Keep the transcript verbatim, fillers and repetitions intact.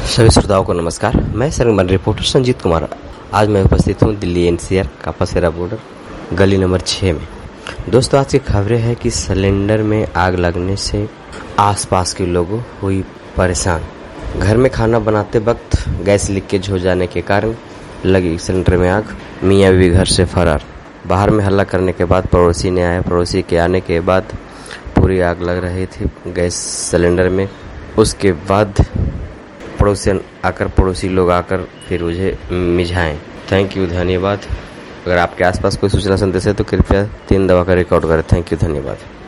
सभी श्रोताओं को नमस्कार। मैं सरंगमन रिपोर्टर संजीत कुमार। आज मैं उपस्थित हूँ दिल्ली एनसीआर कापासेरा बॉर्डर गली नंबर छः में। दोस्तों, आज की खबरें हैं कि सिलेंडर में आग लगने से आसपास के लोगों हुई परेशान। घर में खाना बनाते वक्त गैस लीकेज हो जाने के कारण लगी सिलेंडर में आग। मियाँ बीवी घर से फरार। बाहर में हल्ला करने के बाद पड़ोसी ने आया। पड़ोसी के आने के बाद पूरी आग लग रही थी गैस सिलेंडर में। उसके बाद पड़ोसी आकर पड़ोसी लोग आकर फिर मुझे मिझाएं। थैंक यू, धन्यवाद। अगर आपके आसपास कोई सूचना संदेश है तो कृपया तीन दबा कर रिकॉर्ड करें। थैंक यू, धन्यवाद।